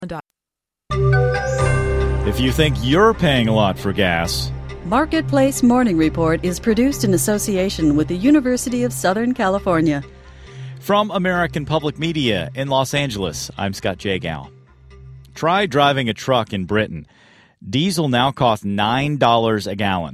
If you think you're paying a lot for gas, Marketplace Morning Report is produced in association with the University of Southern California. From American Public Media in Los Angeles, I'm Scott Jagow. Try driving a truck in Britain. Diesel now costs $9 a gallon.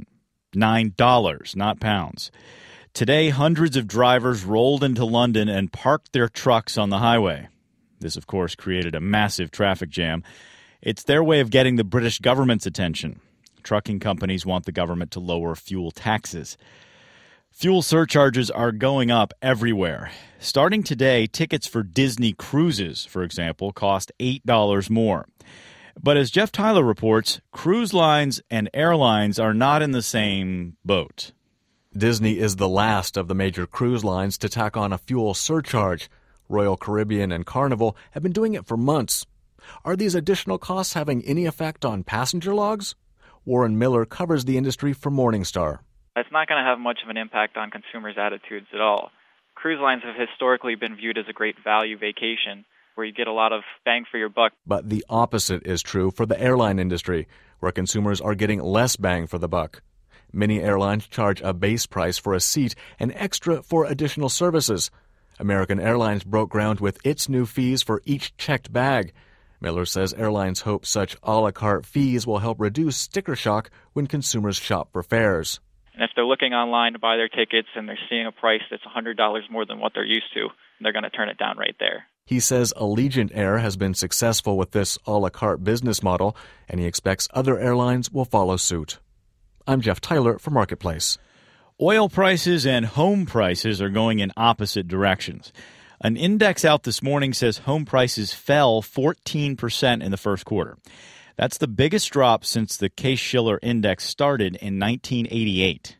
$9, not pounds. Today, hundreds of drivers rolled into London and parked their trucks on the highway. This, of course, created a massive traffic jam. It's their way of getting the British government's attention. Trucking companies want the government to lower fuel taxes. Fuel surcharges are going up everywhere. Starting today, tickets for Disney cruises, for example, cost $8 more. But as Jeff Tyler reports, cruise lines and airlines are not in the same boat. Disney is the last of the major cruise lines to tack on a fuel surcharge. Royal Caribbean and Carnival have been doing it for months. Are these additional costs having any effect on passenger logs? Warren Miller covers the industry for Morningstar. It's not going to have much of an impact on consumers' attitudes at all. Cruise lines have historically been viewed as a great value vacation where you get a lot of bang for your buck. But the opposite is true for the airline industry, where consumers are getting less bang for the buck. Many airlines charge a base price for a seat and extra for additional services. American Airlines broke ground with its new fees for each checked bag. Miller says airlines hope such a la carte fees will help reduce sticker shock when consumers shop for fares. And if they're looking online to buy their tickets and they're seeing a price that's $100 more than what they're used to, they're going to turn it down right there. He says Allegiant Air has been successful with this a la carte business model, and he expects other airlines will follow suit. I'm Jeff Tyler for Marketplace. Oil prices and home prices are going in opposite directions. An index out this morning says home prices fell 14% in the first quarter. That's the biggest drop since the Case-Shiller Index started in 1988.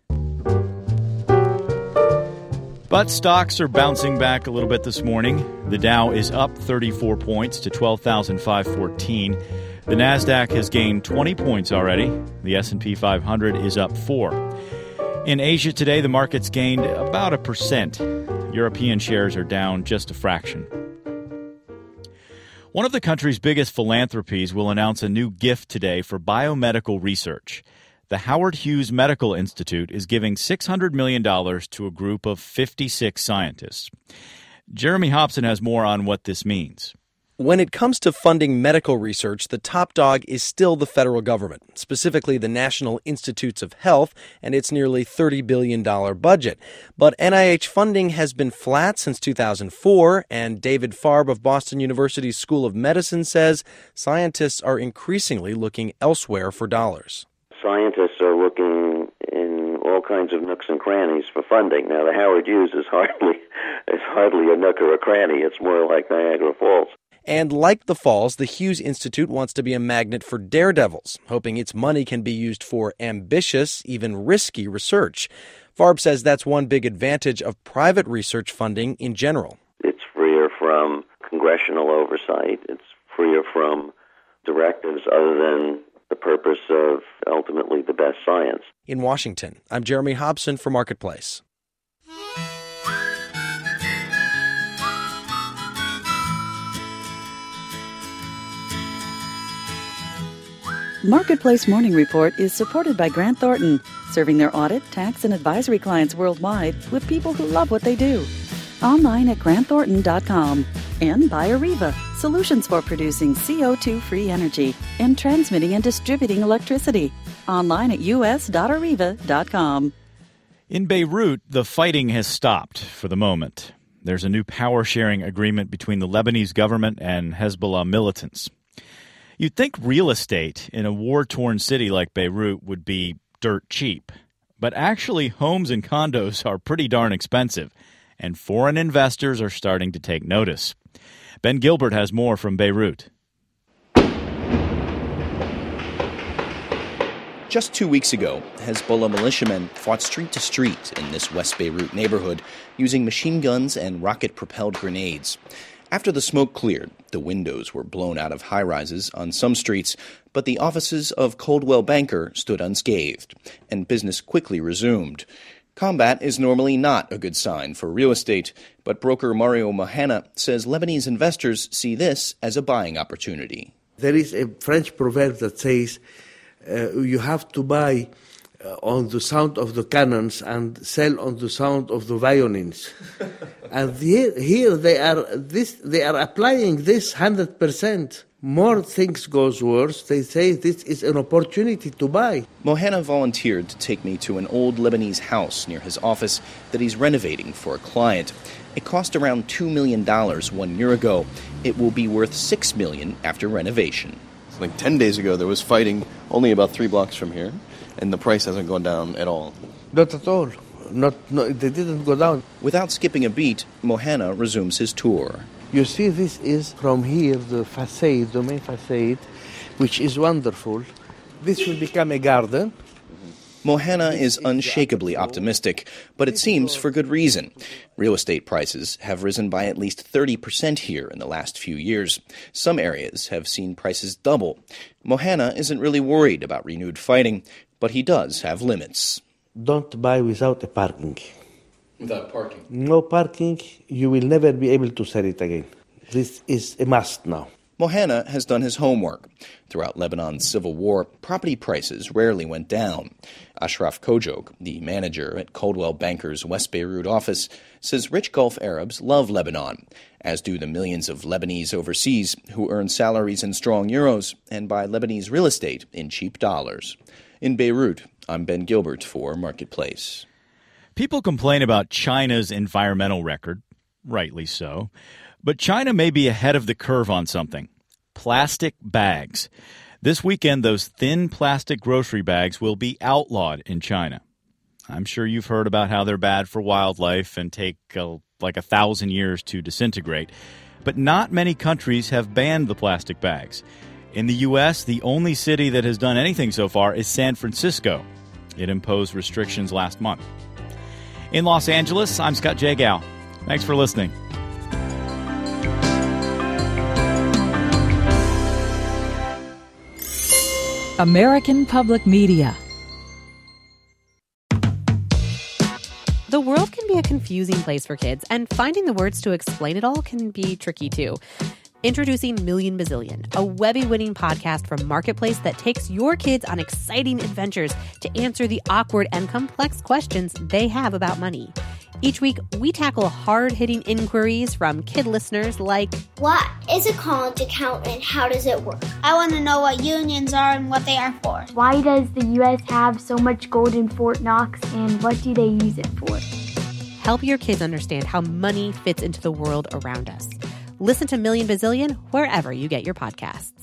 But stocks are bouncing back a little bit this morning. The Dow is up 34 points to 12,514. The Nasdaq has gained 20 points already. The S&P 500 is up 4. In Asia today, the market's gained about 1%. European shares are down just a fraction. One of the country's biggest philanthropies will announce a new gift today for biomedical research. The Howard Hughes Medical Institute is giving $600 million to a group of 56 scientists. Jeremy Hobson has more on what this means. When it comes to funding medical research, the top dog is still the federal government, specifically the National Institutes of Health and its nearly $30 billion budget. But NIH funding has been flat since 2004, and David Farb of Boston University's School of Medicine says scientists are increasingly looking elsewhere for dollars. Scientists are looking in all kinds of nooks and crannies for funding. Now, the Howard Hughes is hardly a nook or a cranny. It's more like Niagara Falls. And like the Falls, the Hughes Institute wants to be a magnet for daredevils, hoping its money can be used for ambitious, even risky research. Farb says that's one big advantage of private research funding in general. It's freer from congressional oversight. It's freer from directives other than the purpose of ultimately the best science. In Washington, I'm Jeremy Hobson for Marketplace. Marketplace Morning Report is supported by Grant Thornton, serving their audit, tax, and advisory clients worldwide with people who love what they do. Online at grantthornton.com. And by Areva, solutions for producing CO2-free energy and transmitting and distributing electricity. Online at us.areva.com. In Beirut, the fighting has stopped for the moment. There's a new power-sharing agreement between the Lebanese government and Hezbollah militants. You'd think real estate in a war-torn city like Beirut would be dirt cheap. But actually, homes and condos are pretty darn expensive, and foreign investors are starting to take notice. Ben Gilbert has more from Beirut. Just 2 weeks ago, Hezbollah militiamen fought street to street in this West Beirut neighborhood using machine guns and rocket-propelled grenades. After the smoke cleared, the windows were blown out of high-rises on some streets, but the offices of Coldwell Banker stood unscathed, and business quickly resumed. Combat is normally not a good sign for real estate, but broker Mario Mahana says Lebanese investors see this as a buying opportunity. There is a French proverb that says you have to buy on the sound of the cannons and sell on the sound of the violins. And here they are applying this 100%. More things goes worse. They say this is an opportunity to buy. Mohana volunteered to take me to an old Lebanese house near his office that he's renovating for a client. It cost around $2 million 1 year ago. It will be worth $6 million after renovation. Like 10 days ago, there was fighting only about 3 blocks from here, and the price hasn't gone down at all. Not at all. No, they didn't go down. Without skipping a beat, Mohana resumes his tour. You see, this is from here, the facade, the main facade, which is wonderful. This will become a garden. Mohana is unshakably optimistic, but it seems for good reason. Real estate prices have risen by at least 30% here in the last few years. Some areas have seen prices double. Mohana isn't really worried about renewed fighting, but he does have limits. Don't buy without a parking. Without parking? No parking, you will never be able to sell it again. This is a must now. Mohana has done his homework. Throughout Lebanon's civil war, property prices rarely went down. Ashraf Kojok, the manager at Coldwell Banker's West Beirut office, says rich Gulf Arabs love Lebanon, as do the millions of Lebanese overseas who earn salaries in strong euros and buy Lebanese real estate in cheap dollars. In Beirut, I'm Ben Gilbert for Marketplace. People complain about China's environmental record, rightly so. But China may be ahead of the curve on something. Plastic bags. This weekend, those thin plastic grocery bags will be outlawed in China. I'm sure you've heard about how they're bad for wildlife and take like 1,000 years to disintegrate. But not many countries have banned the plastic bags. In the U.S., the only city that has done anything so far is San Francisco. It imposed restrictions last month. In Los Angeles, I'm Scott Jagow. Thanks for listening. American Public Media. The world can be a confusing place for kids, and finding the words to explain it all can be tricky too. Introducing Million Bazillion, a Webby-winning podcast from Marketplace that takes your kids on exciting adventures to answer the awkward and complex questions they have about money. Each week, we tackle hard-hitting inquiries from kid listeners like, what is a college account and how does it work? I want to know what unions are and what they are for. Why does the U.S. have so much gold in Fort Knox and what do they use it for? Help your kids understand how money fits into the world around us. Listen to Million Bazillion wherever you get your podcasts.